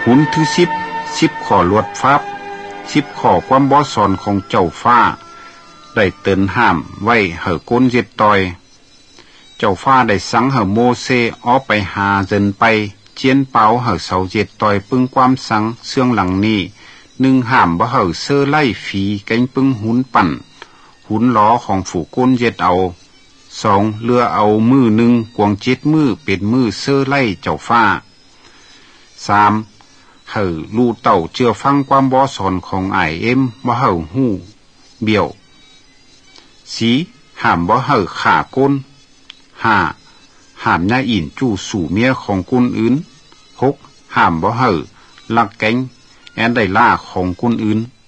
หุนที่10ข้อลวดฟับ10ข้อความบ่สอนของเจ้าฟ้าได้เตือนห้ามไว้เหอก้นเจ็ดตอยเจ้าฟ้าได้สั่งเหอโมเสออกไปหาเจินไปเจียนเปาเหอเสาเจ็ดตอยปึงความสั่งเสื่องหลังนี้1ห้ามบ่เหอเสื้อไล่ฝีกังปึงหุนปั่นหุนล้อของฝูก้นเจ็ดเอา2เรือเอามือ1กวง7มือเป็นมือเสื้อไล่เจ้าฟ้า3เหอลูเต่าเชื่อฟังความบ่สอนของIMบ่เหอฮู้เบี้ยว4ห้ามบ่เหอฆ่าก้น5ห้ามย่าอินจู้สู่เมียของคนอื่น6ห้ามบ่เหอลักแก๊งแอนได้ล่าของคนอื่น